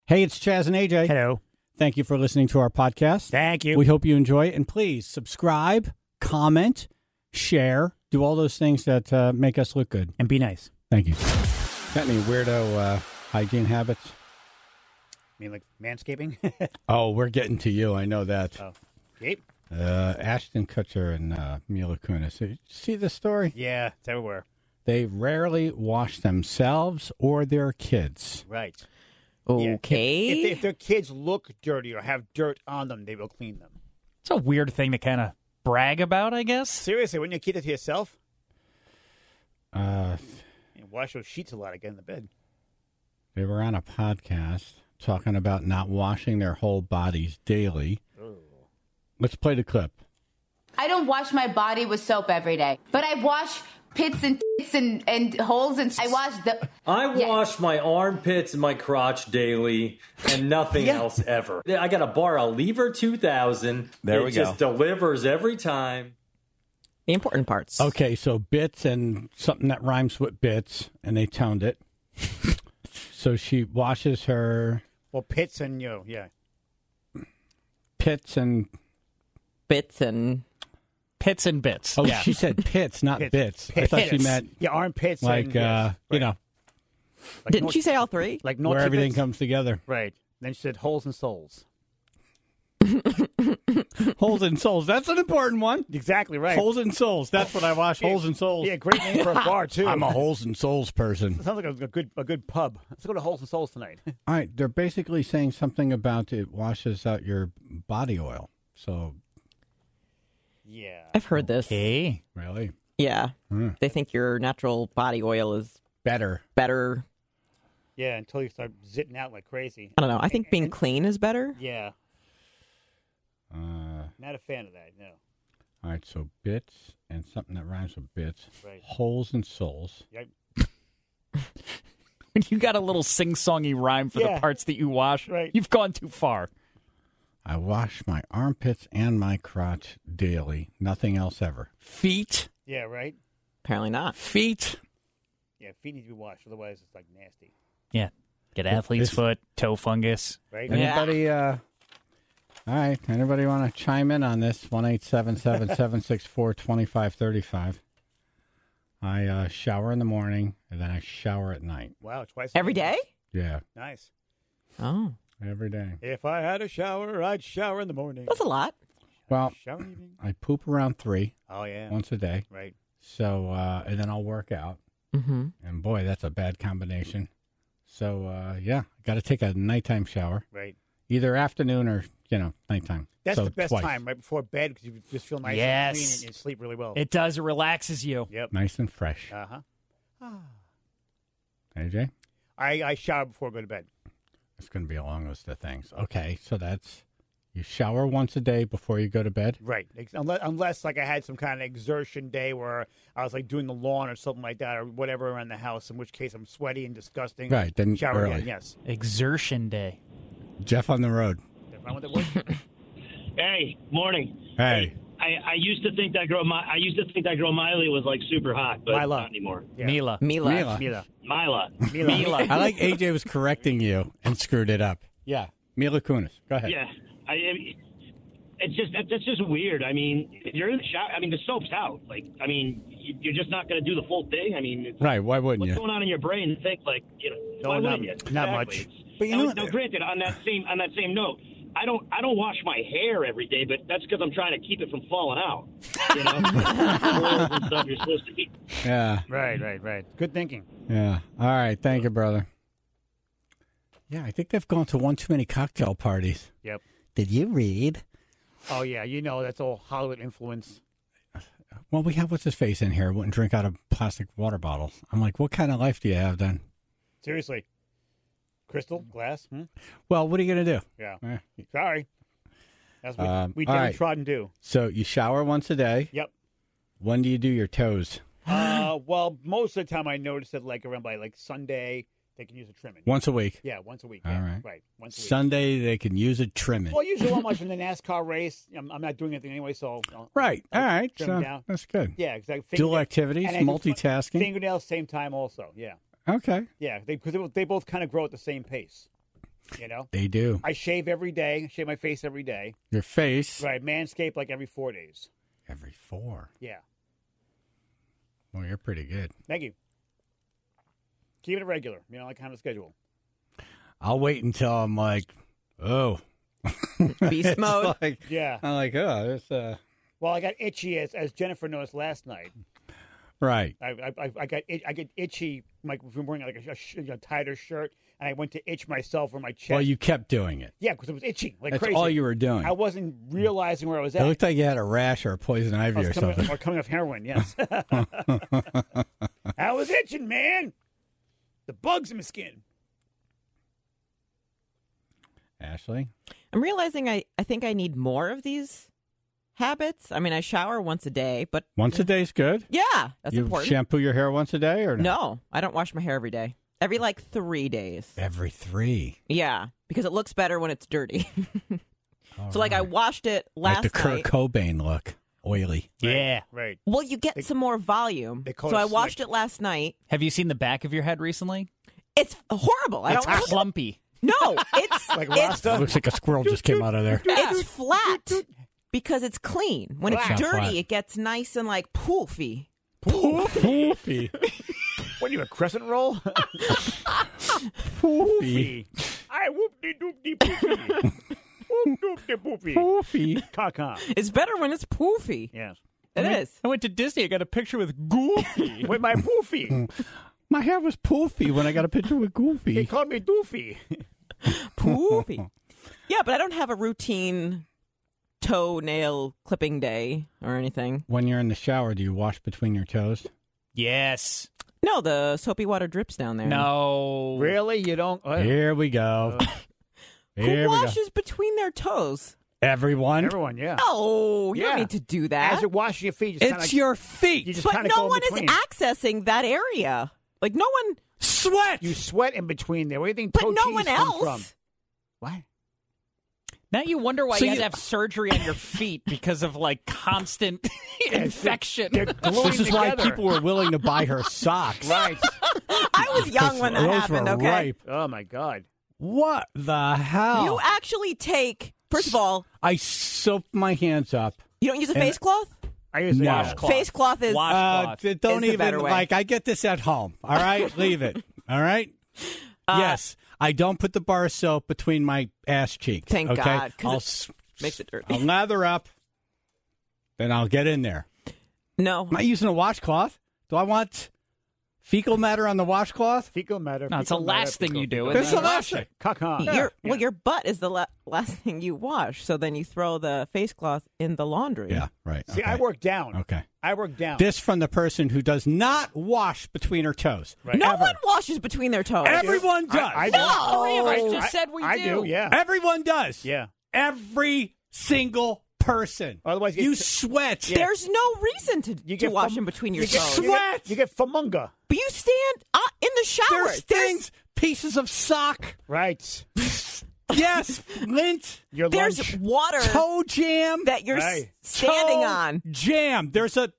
Hey, it's Chaz and AJ. Hello. Thank you for listening to our podcast. Thank you. We hope you enjoy it. And please subscribe, comment, share, do all those things that make us look good. And be nice. Thank you. Got any weirdo hygiene habits? I mean, like manscaping? Oh, we're getting to you. I know that. Oh. Gabe? Ashton Kutcher and Mila Kunis. Did you see this story? Yeah, it's everywhere. They rarely wash themselves or their kids. Right. Okay. Yeah. If their kids look dirty or have dirt on them, they will clean them. It's a weird thing to kind of brag about, I guess. Seriously, wouldn't you keep it to yourself? Uh, You wash those sheets a lot to get in the bed. They were on a podcast talking about not washing their whole bodies daily. Oh. Let's play the clip. I don't wash my body with soap every day, but I wash pits and tits and holes, and I wash the. I Yes. wash my armpits and my crotch daily and nothing else ever. I got to borrow a Lever 2000. There we It go. just delivers every time. The important parts. Okay, so bits and something that rhymes with bits, and they toned it. So she washes her Well, pits and, yeah. pits and... Bits and Pits and bits. Oh, yeah. she said pits, not Pits. bits. I thought she Pits. meant, Yeah, armpits. like, and, yes, you right. know, Like didn't she say all three? Like where everything bits? comes together. Right. Then she said holes and soles. Holes and souls. That's an important one. Exactly right. Holes and souls. That's what I wash. Holes and souls. Yeah, great name for a bar, too. I'm a holes and souls person. Sounds like a good pub. Let's go to Holes and Souls tonight. All right, they're basically saying something about it washes out your body oil. So, Yeah. I've heard this. Okay. really? Yeah. Hmm. They think your natural body oil is Better. better. Yeah, until you start zitting out like crazy. I don't know. I think being clean is better. Yeah. Uh, Not a fan of that, no. all right, so bits and something that rhymes with bits. Right. Holes and souls. When you got a little sing-songy rhyme for Yeah. the parts that you wash, Right. you've gone too far. I wash my armpits and my crotch daily. Nothing else ever. Feet. Yeah, right? Apparently not. Feet. Yeah, feet need to be washed, otherwise it's like nasty. Yeah. Get athlete's This- foot, toe fungus. Right? Anybody, all right, anybody want to chime in on this? 1-877-764-2535. I shower in the morning, and then I shower at night. Wow, twice Every day? Yeah, Nice. Oh, every day. If I had a shower, I'd shower in the morning. that's a lot. Well, Shower in the evening. I poop around 3 Oh, yeah. once a day. Right. So, and then I'll work out. Mm-hmm. And boy, that's a bad combination. So, yeah, got to take a nighttime shower, Right. either afternoon or, nighttime. That's So the best twice. time, right before bed, because you just feel nice Yes. and clean and you sleep really well. It does. It relaxes you. Yep. Nice and fresh. Uh-huh. AJ? I shower before I go to bed. It's going to be a long list of things. Okay, so that's you shower once a day before you go to bed. Right. Unless like I had some kind of exertion day where I was like doing the lawn or something like that or whatever around the house, in which case I'm sweaty and disgusting. Right, then Shower early. again, yes. Exertion day. Jeff on the road. Is that what that was? Hey, morning. Hey, I used to think that girl. I used to think that girl Miley was like super hot, but Mila. not anymore. Yeah. Mila. Mila. Mila. Mila. Mila. Mila. I like AJ was correcting you and screwed it up. Yeah, Mila Kunis. Go ahead. Yeah. It's just that's just weird. I mean, if you're in the shower. I mean, the soap's out. Like, I mean, you're just not going to do the full thing. I mean, Right, why wouldn't what's you? going on in your brain? To think like, No, why not- wouldn't you? not Exactly. much. It's- But you know what? now, granted, on that same note, I don't wash my hair every day, but that's because I'm trying to keep it from falling out. You know, Oils and stuff you're supposed to eat. Yeah, Right. Good thinking. yeah. All right, thank you, brother. Yeah, I think they've gone to one too many cocktail parties. Yep. Did you read? Oh, yeah, that's all Hollywood influence. Well, we have what's his face in here. Wouldn't drink out of plastic water bottles. I'm like, what kind of life do you have then? Seriously. Crystal? Glass? Well, what are you gonna do? Yeah. Eh. Sorry. That's what we all right. downtrodden do. So you shower once a day. Yep. When do you do your toes? Well, most of the time I notice that like around by like Sunday, they can use a trimming. Once a week. Yeah, once a week. All Yeah, right. Once a week. Sunday they can use a trimming. Well, usually I'm watching the NASCAR race. I'm not doing anything anyway, so. Right. All right. Trim So down. that's good. Yeah, exactly. Dual activities, and I do multitasking. Fingernails, same time also. Yeah. Okay. Yeah, because they both kind of grow at the same pace. You know, They do. I shave every day. Shave my face every day. Your face Right, manscape like every 4 days. every 4. Yeah. Well, you're pretty good. Thank you. Keep it regular. You know, like kind of schedule. I'll wait until I'm like, oh, Beast It's mode. like- Yeah. I'm like, oh, there's Well, I got itchy as Jennifer noticed last night. right. I get itchy like from wearing like a tighter shirt, and I went to itch myself or my chest. Well, you kept doing it. Yeah, because it was itching like That's crazy. all you were doing. I wasn't realizing where I was It at. looked like you had a rash or a poison ivy I or was something. coming off heroin. Yes. I was itching, man. The bugs in my skin. Ashley? I'm realizing I think I need more of these habits. I mean, I shower once a day, but Once a day's good? yeah, that's You important. shampoo your hair once a day or no? No, I don't wash my hair every day. Every like 3 days. Every 3. Yeah, because it looks better when it's dirty. All So like I right. washed it Like last the Kurt night. Cobain look. Oily. Yeah. Right. Well, you get some more volume. they call So it I washed slick. it last night. Have you seen the back of your head recently? It's horrible. I It's don't clumpy. No, it's Like it's, Rasta? Looks like a squirrel just came out of there. it's flat because it's clean. When it's Flat. dirty, Flat. it gets nice and like poofy. Poofy. What are you, a crescent roll? Poofy. I whoop-de-doop-de poofy. Whoop-doop-de poofy. Poofy. Caca. It's better when it's poofy. Yes. It is. I went to Disney. I got a picture with Goofy. With my poofy. My hair was poofy when I got a picture with They Goofy. called me doofy. Poofy. Yeah, but I don't have a routine toenail clipping day or anything. When you're in the shower, do you wash between your toes? Yes. No, the soapy water drips down there. No. Really? You don't? Here we go. Who Here we go. washes between their toes? Everyone. Everyone, yeah. Oh, you Yeah. don't need to do that. As you're washing your feet, you just It's kinda, your feet. you just But kinda no go in one is between. accessing that area. Like no one, Sweat. You sweat in between there. Where do you think but toe no cheese one comes else. from? What? Now you wonder why So you had you- to have surgery on your feet because of like constant infection. They're gluing This is why together. people were willing to buy her socks. Right. I was young when that Those happened. were Okay, ripe. Oh, my God. What the hell? you actually take. First of all, I soap my hands up. you don't use a face cloth. I use a No. washcloth. Face cloth is Washcloth. Don't Is the better even way. like. I get this at home. All right, leave it. All right. Yes, I don't put the bar of soap between my ass cheeks. Thank okay? God, 'cause I'll it s- makes it dirty. I'll lather up, then I'll get in there. No, I'm not using a washcloth. Do I want fecal matter on the washcloth? Fecal matter. No, it's the fecal matter, last thing fecal you do. matter. It's the last thing. Caca. well, your butt is the last thing you wash. So then you throw the face cloth in the laundry. Yeah, right. See, okay. I work down. Okay. I work down. This from the person who does not wash between her toes. Right. No Ever. one washes between their toes. Everyone does. I do. Three of us No. just said we I do. do, yeah. Everyone does. Yeah. Every single person. Otherwise, you you sweat. There's no reason to get wash fum- in between your you get, toes. you get- You get famunga. But you stand in the shower. There's things, pieces of sock. Right. Yes, lint, Your There's lunch. water toe jam. that you're Right. standing toe on. Jam. There's a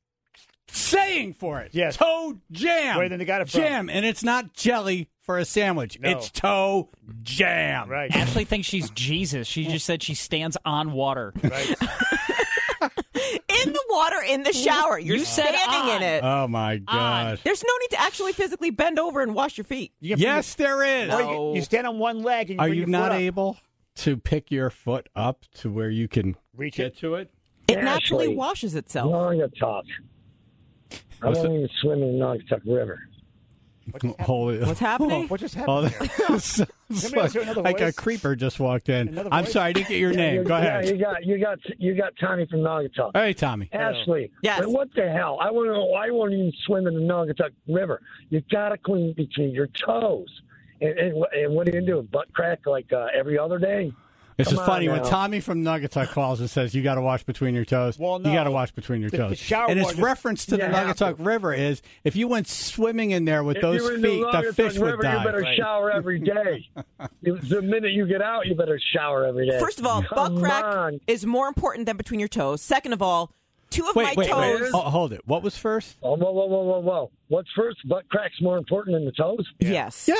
saying for it. Yes. Toe jam. Where then they got it from? Jam, and it's not jelly for a sandwich. No. It's toe jam. Right. Ashley thinks she's Jesus. She just said she stands on water. Right. In the water in the shower. You're You said standing in on. it. Oh my God. There's no need to actually physically bend over and wash your feet. You get- Yes, there is. Or No. you stand on one leg and you Are bring you your not foot up. able to pick your foot up to where you can Reach get it? to it? It naturally Ashley. washes itself. Naugatuck. I What's don't even swim in the Naugatuck River. Holy, What's happening? What just Oh, happened there? it's like, Somebody else hear another like a voice? creeper just walked in. Another I'm voice? sorry, I didn't get your name. you- Go ahead. Yeah, you got Tommy from Naugatuck. Hey, Tommy. Ashley, Yes. but what the hell? I want to know why you won't even swim in the Naugatuck River. You got to clean between your toes. And what are you doing? Butt crack like every other day? This is Come on funny when now. Tommy from Naugatuck calls and says you got to wash between your toes. Well, no. You got to wash between your The toes. shower and his water- reference to the You have Naugatuck to. River is if you went swimming in there with If those you're in feet, the Naugatuck fish would River, die. you better Right. shower every day. The minute you get out, you better shower every day. First of all, Come butt crack on. is more important than between your toes. Second of all, two of Wait, my wait, toes. wait. Oh, hold it. What was first? Oh, whoa. What's first? Butt crack's more important than the toes? Yes. Yes.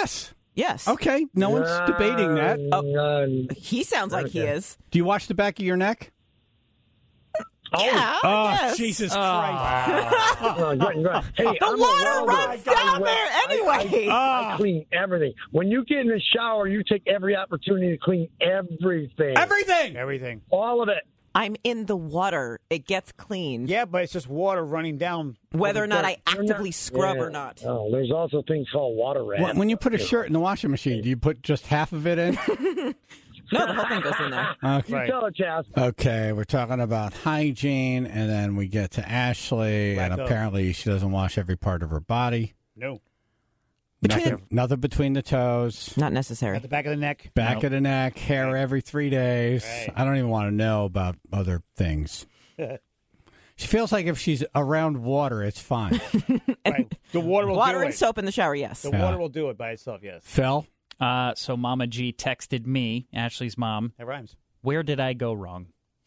Yes. Okay, no one's debating that. He sounds like he is. Do you wash the back of your neck? Yeah. Oh, yes. Jesus Christ. Great. Hey, The water runs down there anyway. I clean everything. When you get in the shower, you take every opportunity to clean everything. Everything. All of it. I'm in the water. It gets clean. Yeah, but it's just water running down. Whether or not I You're actively scrub yeah. or not. Oh, there's also things called water rats. When you put a shirt in the washing machine, do you put just half of it in? No, the whole thing goes in there. Okay. Right. Tell it, Chaz. Okay, we're talking about hygiene, and then we get to Ashley, and Wacko. apparently she doesn't wash every part of her body. No. Nothing between the toes, Not necessary. At the back of the neck. back of the neck, hair every 3 days. Right. I don't even want to know about other things. She feels like if she's around water, it's fine. Right. The water will Water do and it. soap in the shower, yes. The Yeah. water will do it by itself, yes. Phil? So Mama G texted me, Ashley's mom, That rhymes. where did I go wrong?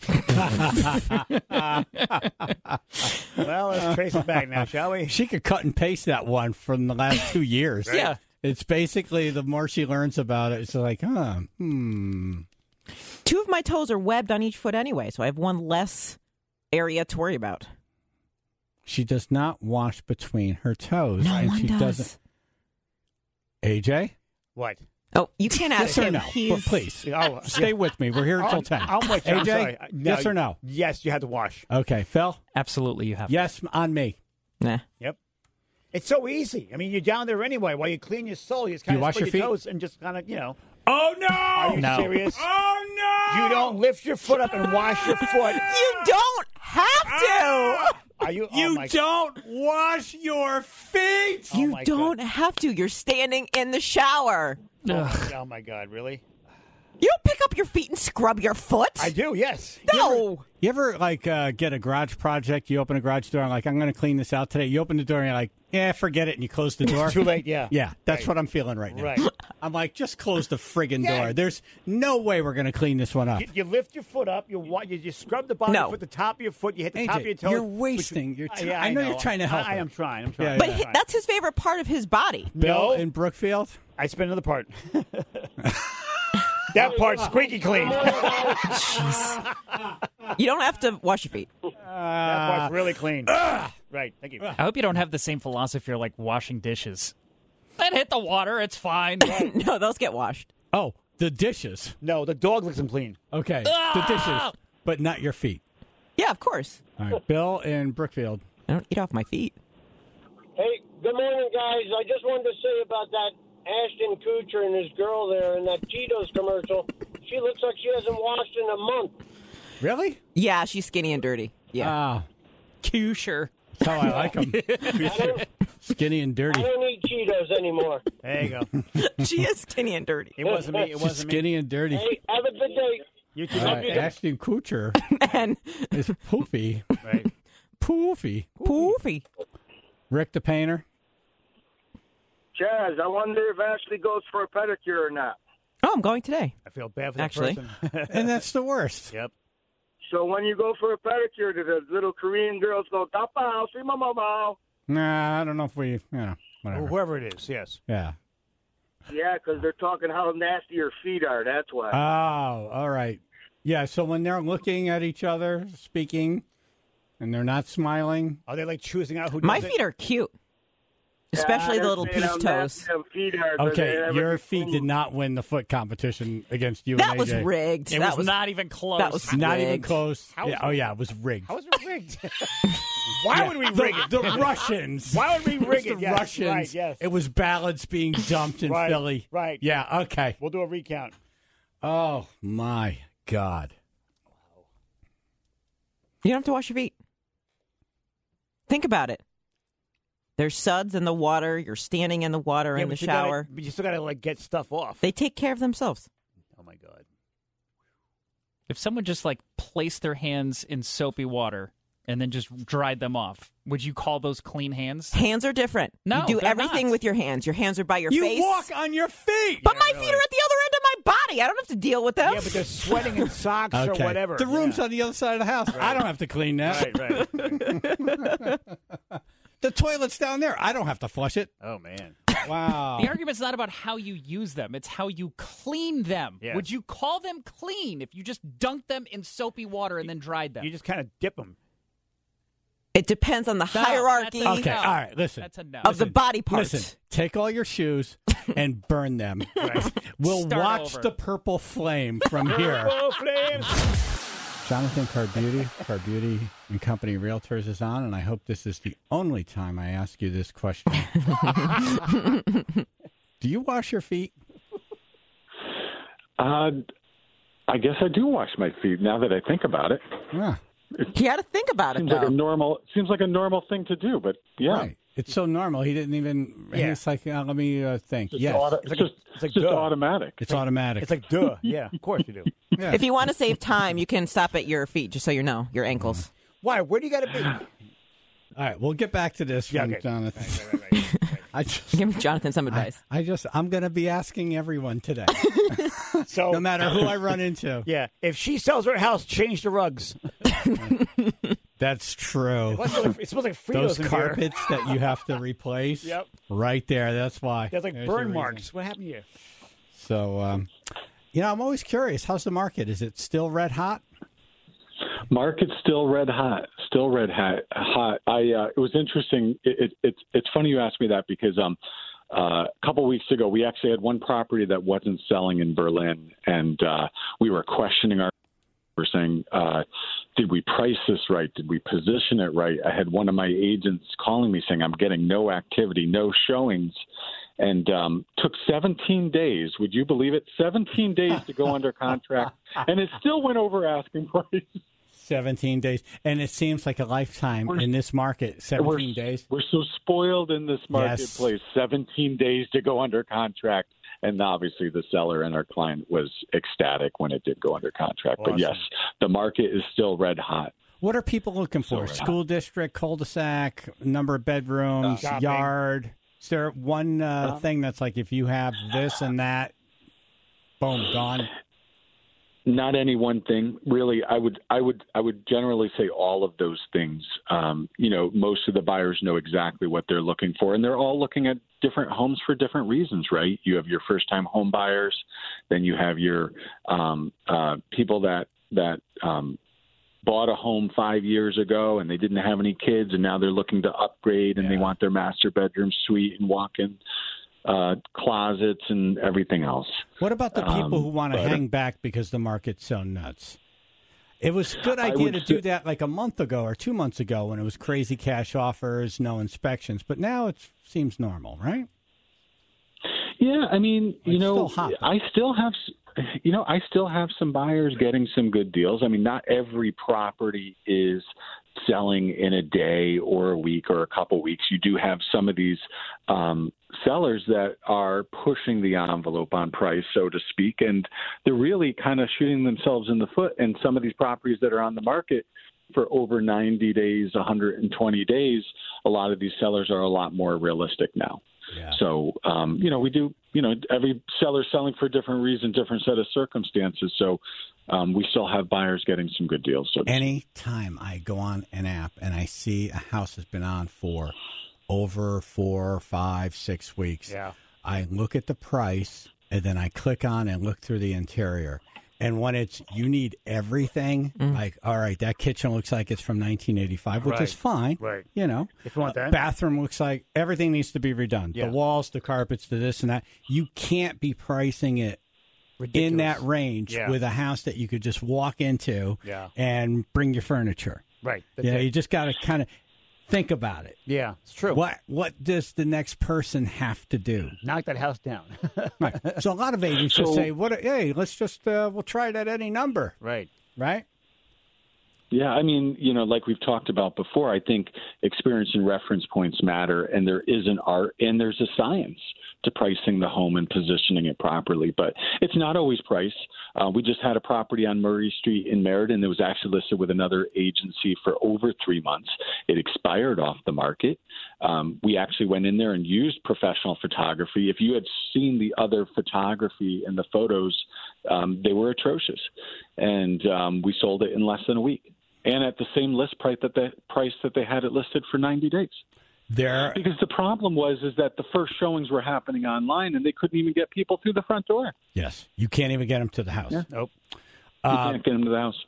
Well, let's trace it back now, shall we? She could cut and paste that one from the last 2 years. Yeah. It's basically the more she learns about it, it's like, 2 of my toes are webbed on each foot anyway, so I have one less area to worry about. She does not wash between her toes. No and one she does. doesn't. AJ? What? Oh, you can't ask Yes or him. no? He's Please. Oh, Stay with me. We're here until 10. I'm with you. I'm AJ? sorry. Yes or no? Yes, you have to wash. Okay. Phil? Absolutely, you have. Yes on me. Nah. Yep. It's so easy. I mean, you're down there anyway. While you clean your soul, you just kind you of wash spread your your feet? toes and just kind of, Oh, no! Are you No. serious? Oh, no! You don't lift your foot up and wash your foot. You don't have to. Are you? Oh You my don't wash your feet! Oh You my don't have to. You're standing in the shower. Oh my God! Really? You don't pick up your feet and scrub your foot. I do. Yes. No. You ever, get a garage project? You open a garage door and, I'm going to clean this out today. You open the door and you're like, yeah, forget it, and you close the door. Too late. Yeah. Yeah, that's Right. what I'm feeling right now. Right. I'm like, just close the friggin' Yeah. door. There's no way we're going to clean this one up. You lift your foot up. You scrub the bottom No. of your foot, the top of your foot. You hit the top of AJ, your toe. you're wasting your time. Yeah, I know you're trying to help I her. am trying. Yeah, But yeah. that's his favorite part of his body. Bill No. in Brookfield? I spent another part. That part's squeaky clean. You don't have to wash your feet. That part's really clean. Right. Thank you. I hope you don't have the same philosophy you're like washing dishes. Then hit the water, it's fine. No, those get washed. Oh, the dishes. No, the dog licks them clean. Okay, the dishes, but not your feet. Yeah, of course. All right, Bill in Brookfield. I don't eat off my feet. Hey, good morning, guys. I just wanted to say about that Ashton Kutcher and his girl there in that Cheetos commercial. She looks like she hasn't washed in a month. Really? Yeah, she's skinny and dirty. Yeah. Ah, Q-sure. that's how I like them. Skinny and I dirty. don't eat Cheetos anymore. There you go. She is skinny and dirty. It wasn't me. It She's wasn't me. skinny and dirty. Hey, have a good day. You too. Ashton Kutcher And is poofy. Right. Poofy. poofy. Rick the painter. Chaz, I wonder if Ashley goes for a pedicure or not. Oh, I'm going today. I feel bad for that Actually. person. And that's the worst. Yep. So when you go for a pedicure, do the little Korean girls go, "Tapao, si mama"? Nah, I don't know if we, whatever. Whoever it is, yes. Yeah. Yeah, because they're talking how nasty your feet are. That's why. Oh, all right. Yeah, so when they're looking at each other, speaking, and they're not smiling. Are they like choosing out who My does feet are cute. Especially the little They're saying peach how toes. nasty them feet are, but Okay, they never your get feet clean. did not win the foot competition against you That and was AJ. rigged. It that was not even close. That was Not even rigged. close. How is Yeah, it? oh, yeah, it was rigged. How is it rigged? Why would we rig it? The Russians. Why would we rig It it? was the Yes, Russians. right, yes. It was ballots being dumped in Right, Philly. right. Yeah, okay. We'll do a recount. Oh, my God. You don't have to wash your feet. Think about it. There's suds in the water. You're standing in the water in the but you shower. but you still gotta like get stuff off. They take care of themselves. Oh my God. If someone just like placed their hands in soapy water and then just dried them off, would you call those clean hands? Hands are different. No, you do they're everything not. with your hands. Your hands are by your You face. walk on your feet. But my feet are at the other end of my body. I don't have to deal with them. Yeah, but they're sweating in socks or Okay. whatever. The room's Yeah. on the other side of the house. I don't have to clean that. Right, right. The toilet's down there. I don't have to flush it. Oh, man. Wow. The argument's not about how you use them. It's how you clean them. Yes. Would you call them clean if you just dunked them in soapy water and then dried them? You just kind of dip them. It depends on the hierarchy Okay, all right, listen. That's a no. of the body parts. Listen, take all your shoes and burn them. We'll Start watch over. the purple flame from here. Oh, flames. Jonathan Carbeauty and Company Realtors is on, and I hope this is the only time I ask you this question. Do you wash your feet? I guess I do wash my feet now that I think about it. Yeah. You got to think about it, Seems though. like a normal thing to do, but yeah. Right. It's so normal. He didn't even. Yeah. He's like, let me think. Just Yes. It's just automatic. It's automatic. It's like, duh. Yeah, of course you do. Yeah. If you want to save time, you can stop at your feet, just so you know, your ankles. Why? Where do you got to be? All right, we'll get back to this from okay. Jonathan. Right. I just, Give Jonathan some advice. I'm going to be asking everyone today, So, no matter who I run into. yeah, if she sells her house, change the rugs. That's true. It smells like Fritos Those in here. carpets that you have to replace. Yep. Right there. That's why. There's like There's burn your marks. reason. What happened to you? So, I'm always curious. How's the market? Is it still red hot? Market's still red hot. Hot. It was interesting. It's funny you asked me that because a couple weeks ago we actually had one property that wasn't selling in Berlin, and we were questioning we're saying, did we price this right? Did we position it right? I had one of my agents calling me saying, I'm getting no activity, no showings. And took 17 days. Would you believe it? 17 days to go under contract. And it still went over asking price. 17 days. And it seems like a lifetime in this market, 17 days. We're so spoiled in this marketplace. 17 days to go under contract. And obviously the seller and our client was ecstatic when it did go under contract. Awesome. But yes, the market is still red hot. What are people looking for? School district, cul-de-sac, number of bedrooms, Shopping. yard? Is there one thing that's like if you have this and that, boom, gone? Not any one thing, really. I would generally say all of those things. Most of the buyers know exactly what they're looking for, and they're all looking at different homes for different reasons, right? You have your first-time home buyers, then you have your people that bought a home 5 years ago and they didn't have any kids, and now they're looking to upgrade and they want their master bedroom suite and walk-in closets and everything else. What about the people who want to hang back because the market's so nuts? It was a good idea to do that like a month ago or 2 months ago when it was crazy cash offers, no inspections. But now it seems normal, right? Yeah, I mean, still hot, though. I still have some buyers getting some good deals. I mean, not every property is selling in a day or a week or a couple weeks. You do have some of these sellers that are pushing the envelope on price, so to speak, and they're really kind of shooting themselves in the foot. And some of these properties that are on the market for over 90 days, 120 days, a lot of these sellers are a lot more realistic now. Yeah. So, we do, every seller's selling for a different reason, different set of circumstances. So we still have buyers getting some good deals. So any time I go on an app and I see a house has been on for over 4, 5, 6 weeks, I look at the price and then I click on and look through the interior. And when it's you need everything, like, all right, that kitchen looks like it's from 1985, which is fine. Right. If you want that. Bathroom looks like everything needs to be redone. Yeah. The walls, the carpets, the this and that. You can't be pricing it Ridiculous. in that range with a house that you could just walk into and bring your furniture. Right. You just got to kind of think about it. Yeah, it's true. What does the next person have to do? Knock that house down. Right. So a lot of agents just say, "Hey, let's just we'll try it at any number." Right. Right. Yeah, I mean, like we've talked about before, I think experience and reference points matter, and there is an art and there's a science to pricing the home and positioning it properly. But it's not always price. We just had a property on Murray Street in Meriden that was actually listed with another agency for over 3 months. It expired off the market. We actually went in there and used professional photography. If you had seen the other photography and the photos, they were atrocious. And we sold it in less than a week. And at the same list price that they had it listed for 90 days. Because the problem was that the first showings were happening online, and they couldn't even get people through the front door. Yes, you can't even get them to the house. Yeah. Nope. You can't get them to the house.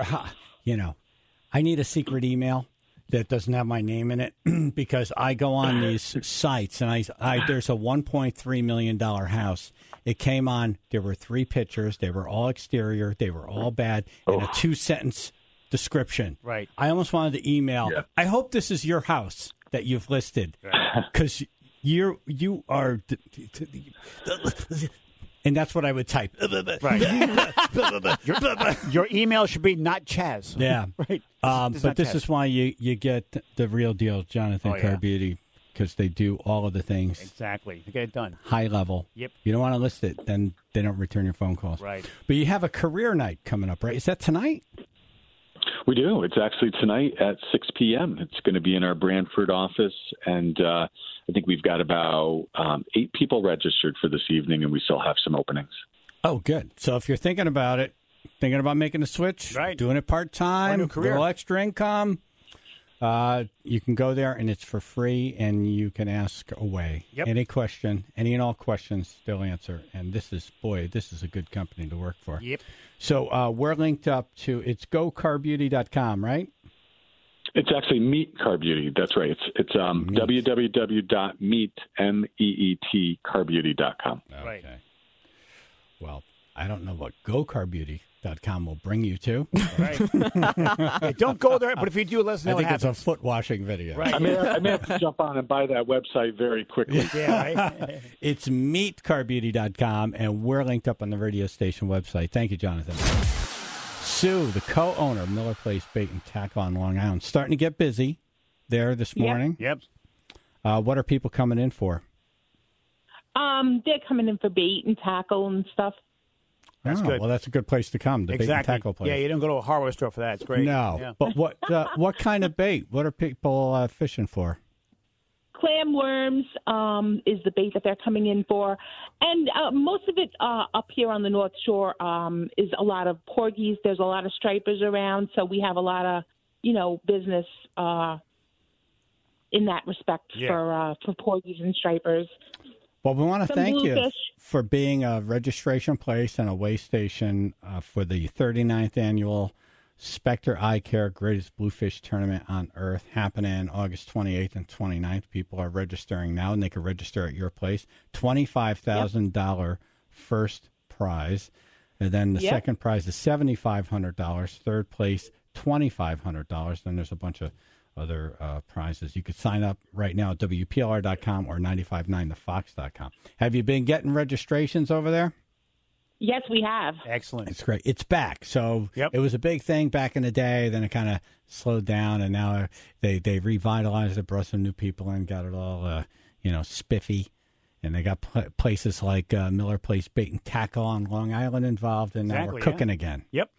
I need a secret email that doesn't have my name in it because I go on these sites and there's a $1.3 million house. It came on. There were 3 pictures. They were all exterior. They were all bad. And a 2-sentence description. Right. I almost wanted to email. Yeah. I hope this is your house that you've listed because you are. And that's what I would type. Right. Your email should be not Chaz. Yeah. Right. But this is why you get the real deal, Jonathan Car Beauty, because they do all of the things. Exactly. You get it done. High level. Yep. You don't want to list it, then they don't return your phone calls. Right. But you have a career night coming up, right? Is that tonight? We do. It's actually tonight at 6 p.m. It's going to be in our Brantford office, and I think we've got about 8 people registered for this evening, and we still have some openings. Oh, good. So if you're thinking about it, thinking about making a switch, doing it part-time, a little extra income, you can go there, and it's for free, and you can ask away. Yep. Any question, any and all questions, they'll answer. And this is a good company to work for. Yep. So we're linked up to, it's gocarbeauty.com, right? It's actually Meet Car Beauty. That's right. It's www.meetcarbeauty.com. Right. Well, I don't know what gocarbeauty.com will bring you to. Right. Yeah, don't go there, but if you do, let us know. I think what it's a foot washing video. Right. I may have to jump on and buy that website very quickly. Yeah, right. It's meetcarbeauty.com, and we're linked up on the radio station website. Thank you, Jonathan. Sue, the co-owner of Miller Place Bait and Tackle on Long Island, starting to get busy there this morning. Yep. What are people coming in for? They're coming in for bait and tackle and stuff. That's good. Well, that's a good place to come, the bait and tackle place. Yeah, you don't go to a hardware store for that. It's great. No, yeah. But what kind of bait? What are people fishing for? Clam worms is the bait that they're coming in for. And most of it up here on the North Shore is a lot of porgies. There's a lot of stripers around, so we have a lot of, business in that respect for porgies and stripers. Well, we want to thank you bluefish. for being a registration place and a way station for the 39th annual Spectre Eye Care Greatest Bluefish Tournament on Earth happening August 28th and 29th. People are registering now, and they can register at your place. $25,000 first prize. And then the second prize is $7,500. Third place, $2,500. Then there's a bunch of other prizes. You could sign up right now at WPLR.com or 959thefox.com. Have you been getting registrations over there? Yes, we have. Excellent. It's great. It's back. So it was a big thing back in the day. Then it kind of slowed down, and now they revitalized it, brought some new people in, got it all spiffy. And they got places like Miller Place Bait and Tackle on Long Island involved, and now we're cooking again. Yep.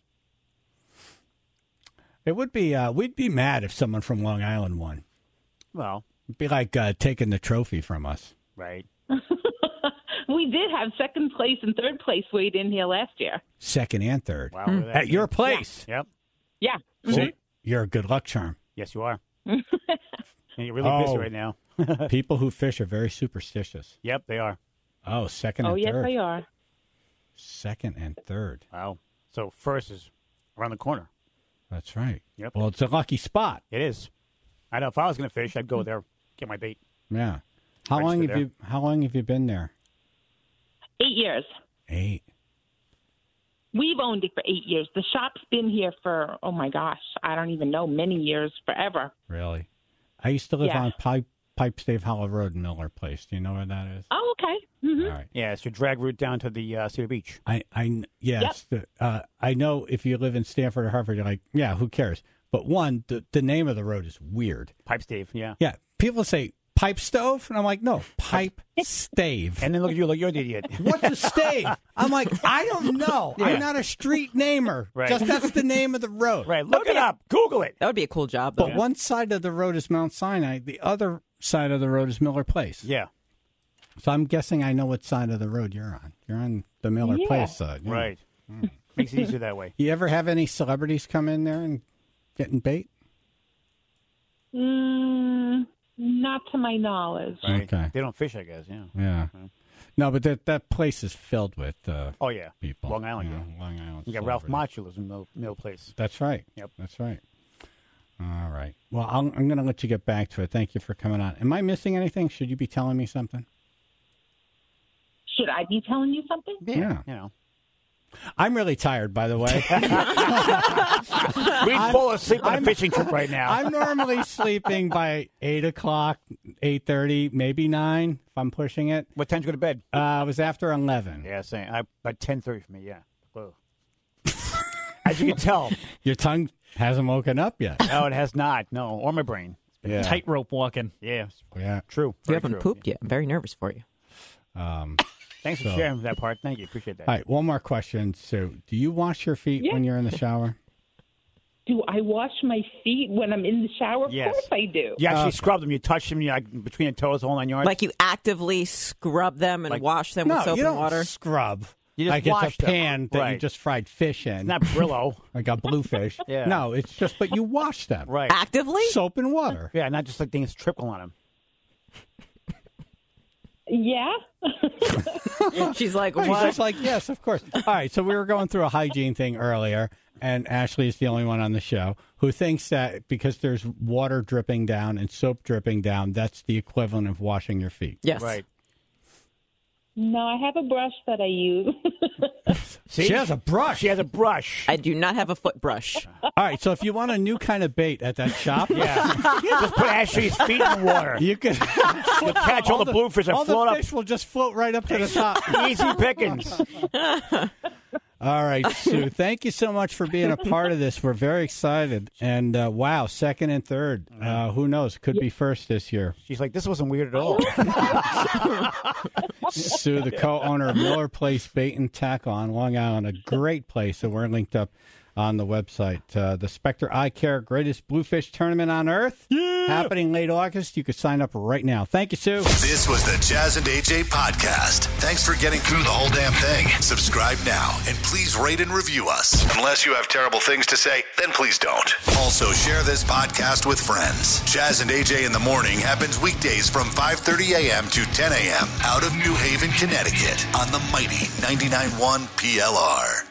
It would be, we'd be mad if someone from Long Island won. Well, it'd be like taking the trophy from us. Right. We did have second place and third place weighed in here last year. Second and third. Wow. At your place. Yep. Yeah. See, you're a good luck charm. Yes, you are. And you're really busy right now. People who fish are very superstitious. Yep, they are. Oh, second and third. Oh, yes, they are. Second and third. Wow. So first is around the corner. That's right. Yep. Well, it's a lucky spot. It is. I know. If I was going to fish, I'd go there, get my bait. Yeah. How long have you been there? 8 years. 8. We've owned it for 8 years. The shop's been here for, oh my gosh, I don't even know, many years, forever. Really? I used to live on Pipe Stave Hollow Road in Miller Place. Do you know where that is? Oh, okay. Mm-hmm. All right. Yeah, it's your drag route down to the Cedar Beach. Yes. I know if you live in Stamford or Hartford, you're like, yeah, who cares? But one, the name of the road is weird. Pipe Stave, yeah. Yeah. People say pipe stove, and I'm like, no, pipe stave. And then look at you like you're the idiot. What's a stave? I'm like, I don't know. Yeah. I'm not a street namer. Right. Just that's the name of the road. Right. Look it up. Google it. That would be a cool job, though. But one side of the road is Mount Sinai. The other side of the road is Miller Place. Yeah. So I'm guessing I know what side of the road you're on. You're on the Miller Place side. Yeah. Right. Makes it easier that way. You ever have any celebrities come in there and getting bait? Not to my knowledge. Right. Okay. They don't fish, I guess. Yeah. Yeah. No, but that place is filled with Oh yeah. people. Long Island. Yeah, Long Island. You got Ralph celebrities. Macchio lives in Mill Place. That's right. Yep. That's right. All right. Well, I'm going to let you get back to it. Thank you for coming on. Am I missing anything? Should you be telling me something? Should I be telling you something? Yeah. You know. I'm really tired, by the way. We'd fall asleep on a fishing trip right now. I'm normally sleeping by 8 o'clock, 8:30, maybe 9 if I'm pushing it. What time did you go to bed? It was after 11. Yeah, same. About 10:30 for me. Yeah. Whoa. As you can tell, Your tongue hasn't woken up yet. no, it has not. No, or my brain. Yeah. Tightrope walking. Yeah. Yeah. True. You Very haven't true. pooped yet. I'm very nervous for you. Thanks for sharing that part. Thank you. Appreciate that. All right, one more question, Sue. Do you wash your feet when you're in the shower? Do I wash my feet when I'm in the shower? Of Yes. course I do. You actually scrub them. You touch them. You like between the toes, the whole 9 yards. Like you actively scrub them and Like- wash them No, with soap you and don't water. scrub. You just like wash it's a them. pan that you Right. just fried fish in. It's not Brillo. Like a bluefish. Yeah. No, it's just, but you wash them. Right. Actively? Soap and water. Yeah, not just like things trickle on them. Yeah. She's like, She's what? just like, yes, of course. All right, so we were going through a hygiene thing earlier, and Ashley is the only one on the show who thinks that because there's water dripping down and soap dripping down, that's the equivalent of washing your feet. Yes. Right. No, I have a brush that I use. See? She has a brush. She has a brush. I do not have a foot brush. All right, so if you want a new kind of bait at that shop, Yeah. Just put Ashley's feet in the water. you can You'll catch all the bluefish that all float the up. fish will just float right up to the top. Easy pickings. All right, Sue, thank you so much for being a part of this. We're very excited. And wow, second and third. Who knows? Could be first this year. She's like, this wasn't weird at all. Sue, the co-owner of Miller Place Bait and Tackle on Long Island, a great place that we're linked up on the website. The Spectre Eye Care Greatest Bluefish Tournament on Earth, happening late August. You could sign up right now. Thank you, Sue. This was the Jazz and AJ podcast. Thanks for getting through the whole damn thing. Subscribe now and please rate and review us. Unless you have terrible things to say, then please don't. Also, share this podcast with friends. Jazz and AJ in the Morning happens weekdays from 5:30 a.m. to 10 a.m. out of New Haven, Connecticut on the mighty 99.1 PLR.